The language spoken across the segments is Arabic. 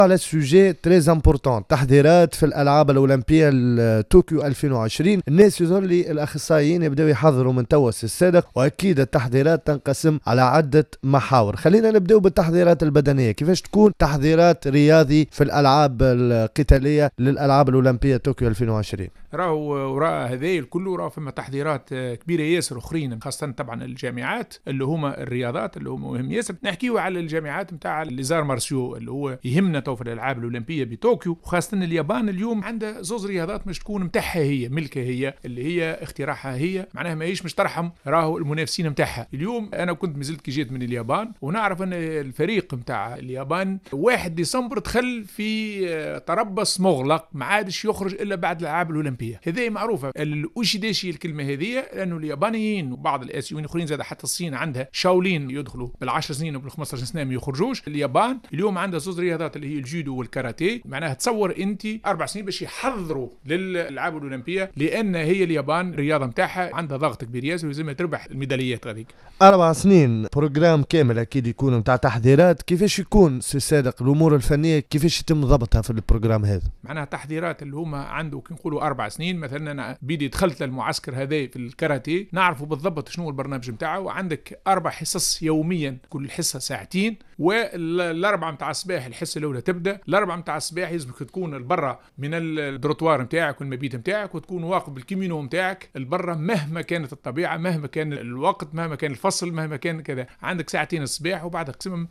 على سوجي تريز امبورطون، تحضيرات في الالعاب الاولمبيه طوكيو 2020. الناس يظهر لي الاخصائيين يبداو يحضروا من توا الصدق، واكيد التحضيرات تنقسم على عده محاور. خلينا نبداو بالتحضيرات البدنيه. كيفاش تكون تحضيرات رياضي في الالعاب القتاليه للالعاب الاولمبيه طوكيو 2020؟ راهو وراء هذا الكل راهو فما تحضيرات كبيره ياسر اخرين، خاصه طبعا الجامعات اللي هما الرياضات اللي هما مهم ياسر. نحكيو على الجامعات نتاع ليزار مارسيو اللي هو يهمنا تو في الالعاب الاولمبيه بطوكيو، وخاصه اليابان اليوم عندها زوز رياضات مش تكون متاعها هي ملكها هي، اللي هي اختراعها هي، معناها ماهيش مش ترحم راهو المنافسين متاعها. اليوم انا كنت مازلت كي جيت من اليابان، ونعرف ان الفريق متاع اليابان 1 ديسمبر دخل في تربص مغلق، ما عادش يخرج الا بعد الالعاب الاولمبيه. هذه معروفه الأوشيداشي الكلمه هذه، لانه اليابانيين وبعض الاسيويين الاخرين زاد حتى الصين عندها شاولين يدخلوا بال10 سنين وبال15 سنه ما يخرجوش. اليابان اليوم عندها زوج رياضات اللي هي الجودو والكاراتيه، معناها تصور انت 4 سنين باش يحضروا للالعاب الاولمبيه، لان هي اليابان الرياضه نتاعها عندها ضغط كبير ياسر ولازم تربح الميداليات هذيك. 4 سنين بروجرام كامل اكيد يكون نتاع تحضيرات. كيفاش يكون سي صادق الامور الفنيه كيفاش يتم ضبطها في البروجرام هذا؟ معناها تحضيرات اللي هما عنده كي نقولوا 4 سنين. مثلا انا بيدي دخلت للمعسكر هذا في الكاراتيه، نعرفوا بالضبط شنو البرنامج نتاعه، وعندك 4 حصص يوميا، كل حصه ساعتين، والاربعه نتاع الصباح الحصه الاولى تبدا. الاربعه نتاع الصباح يلزمك تكون برا من الدروتوار نتاعك والمبيت نتاعك، وتكون واقف بالكيمينو نتاعك البرا مهما كانت الطبيعه، مهما كان الوقت، مهما كان الفصل، مهما كان كذا. عندك ساعتين الصباح وبعدك قسم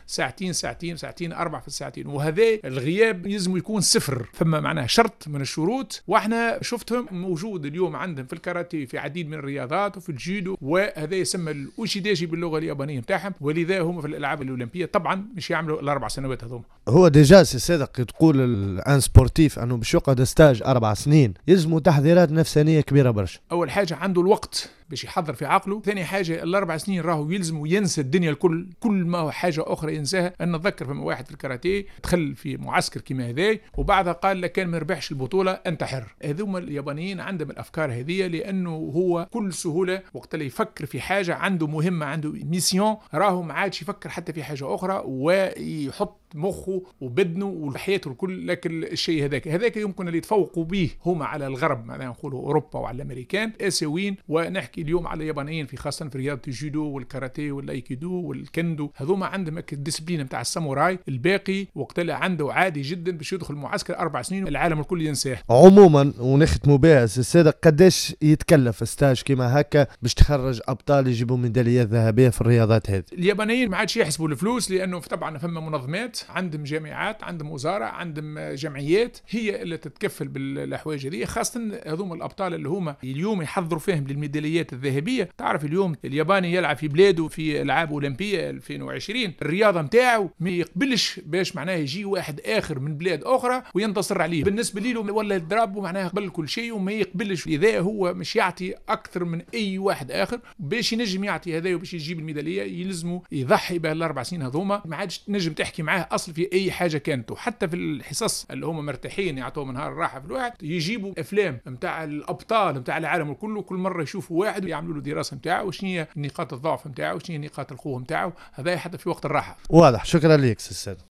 ساعتين 4 في الساعتين، وهذا الغياب يلزم يكون 0. فما معناها شرط من الشروط، واحنا شفتهم موجود اليوم عندهم في الكاراتيه في عديد من الرياضات وفي الجودو، وهذا يسمى الأوشيداشي باللغه اليابانيه نتاعهم، ولذا هم في الالعاب الاولمبيه طبعا مش يعملوا ال4 سنوات هذوما. هو ديجا سي صادق تقول الان سبورتيف انه باش يقعد ستاج 4 سنين يلزموا تحضيرات نفسانيه كبيره برشا. اول حاجه عنده الوقت باش يحضر في عقله. ثاني حاجه ال4 سنين راهو يلزم ينسى الدنيا الكل، كل ما هو حاجه اخرى ينساها. انا اتذكر فما واحد في الكاراتيه دخل في معسكر كيما هذا، وبعدها قال لك كان ما ربحش البطوله انتحر. هذوما اليابانيين عندهم الافكار هذه، لانه هو كل سهوله وقت اللي يفكر في حاجه عنده مهمه، عنده ميسيون، راهو ما عادش يفكر حتى في حاجه اخرى، ويحط مخه وبدنه وحياته الكل. لكن الشيء هذاك يمكن اللي يتفوقوا به هما على الغرب، معناها نقولوا اوروبا وعلى الامريكان اسيويين. ونحكي اليوم على اليابانيين في خاصه في رياضه الجودو والكاراتيه والايكيدو والكندو، هذوما عندهم الديسبلين نتاع الساموراي. الباقي وقت اللي عنده عادي جدا باش يدخل معسكر 4 سنين العالم الكل ينساه. عموما ونختموا بها الصادق، قداش يتكلف ستاج كيما هكا باش تخرج ابطال يجيبوا ميداليات ذهبيه في الرياضات هذه؟ اليابانيين ما عادش يحسبوا الفلوس، لانه طبعا فما منظمات، عندهم جامعات، عندهم وزاره، عندهم جمعيات هي اللي تتكفل بالحوايج هذه. خاصه هذوما الابطال اللي هما اليوم يحضروا فيهم للميداليات الذهبيه. تعرف اليوم الياباني يلعب في بلاده في العاب اولمبيه 2020، الرياضه نتاعو ما يقبلش باش معناه يجي واحد اخر من بلاد اخرى وينتصر عليه. بالنسبه ليه ولا يضربه معناه قبل كل شيء وما يقبلش. اذا هو مش يعطي اكثر من اي واحد اخر باش ينجم يعطي هذا وباش يجيب الميداليه، يلزمه يضحي بال4 سنين هذوما. ما عادش تنجم تحكي معاه اصل في اي حاجه كانت. وحتى في الحصص اللي هم مرتاحين يعطوهم نهار الراحه في الواحد، يجيبوا افلام نتاع الابطال نتاع العالم كله، كل مره يشوفوا واحد ويعملوا له دراسه نتاعه وشنو هي نقاط الضعف نتاعه وشنو هي نقاط القوه نتاعه. هذا حتى في وقت الراحه. واضح. شكرا لك سي